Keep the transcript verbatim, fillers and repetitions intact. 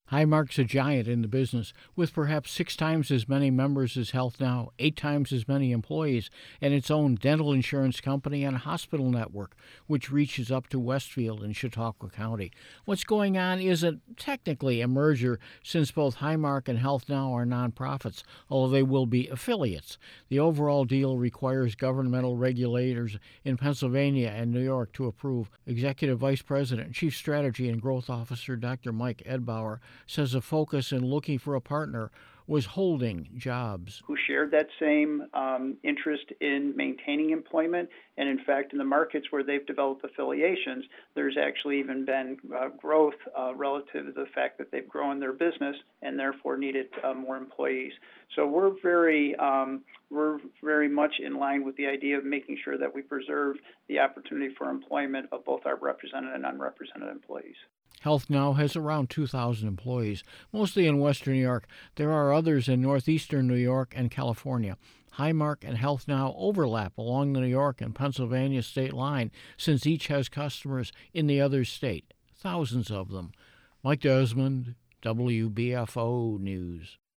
Highmark's a giant in the business, with perhaps six times as many members as Health Now, eight times as many employees, and its own dental insurance company and hospital network, which reaches up to Westfield in Chautauqua County. What's going on isn't technically a merger, since both Highmark and Health Now are nonprofits, although they will be affiliates. The overall deal requires governmental regulators in Pennsylvania and New York to approve. Executive Vice President, Chief Strategy and Growth Officer Doctor Mike Edbauer says a focus in looking for a partner was holding jobs. Who shared that same um, interest in maintaining employment. And in fact, in the markets where they've developed affiliations, there's actually even been uh, growth uh, relative to the fact that they've grown their business and therefore needed uh, more employees. So we're very, um, we're very much in line with the idea of making sure that we preserve the opportunity for employment of both our represented and unrepresented employees. Health Now has around two thousand employees, mostly in Western New York. There are others in northeastern New York and California. Highmark and Health Now overlap along the New York and Pennsylvania state line, since each has customers in the other state, thousands of them. Mike Desmond, W B F O News.